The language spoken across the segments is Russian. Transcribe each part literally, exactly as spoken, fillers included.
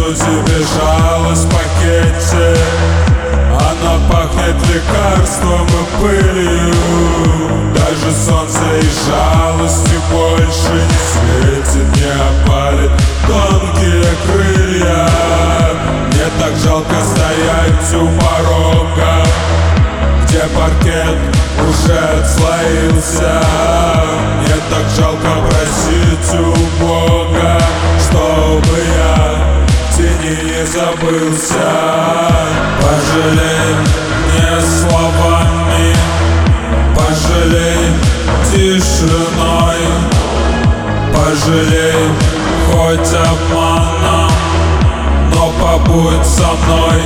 Принесу тебе жалость в пакете. Она пахнет лекарством и пылью. Даже солнце и жалости больше не светит, не опалит тонкие крылья. Мне так жалко стоять у порога, где паркет уже отслоился. Мне так жалко просить у Бога, чтобы я в тени не забылся. Пожалей мне словами, пожалей тишиной, пожалей хоть обманом, но побудь со мной.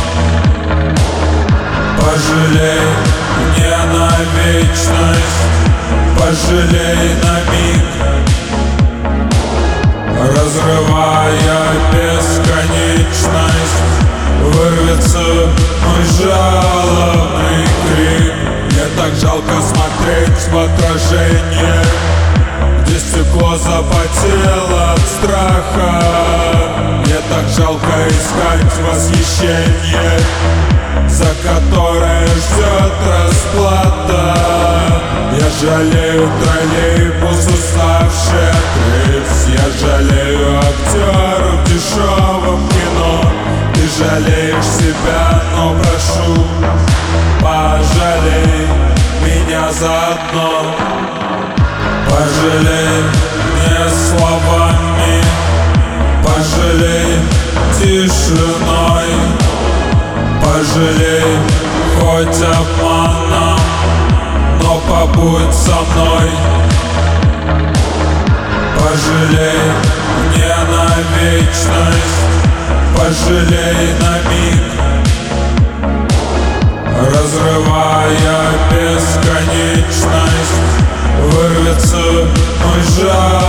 Пожалей мне на вечность, пожалей на миг, разрывая бесконечность, вырвется мой жалобный крик. Мне так жалко смотреть в отражение, где стекло запотело от страха. Мне так жалко искать восхищение, за которое ждет расплата. Я жалею троллейбус, уставший от рельс. Я жалею актеров в дешевом кино. Ты жалеешь себя, но прошу, пожалей меня заодно. Пожалей мне словами, пожалей тишиной, пожалей хоть обманом, но побудь со мной. Пожалей мне на вечность, пожалей на миг, разрывая бесконечность, вырвется мой жар.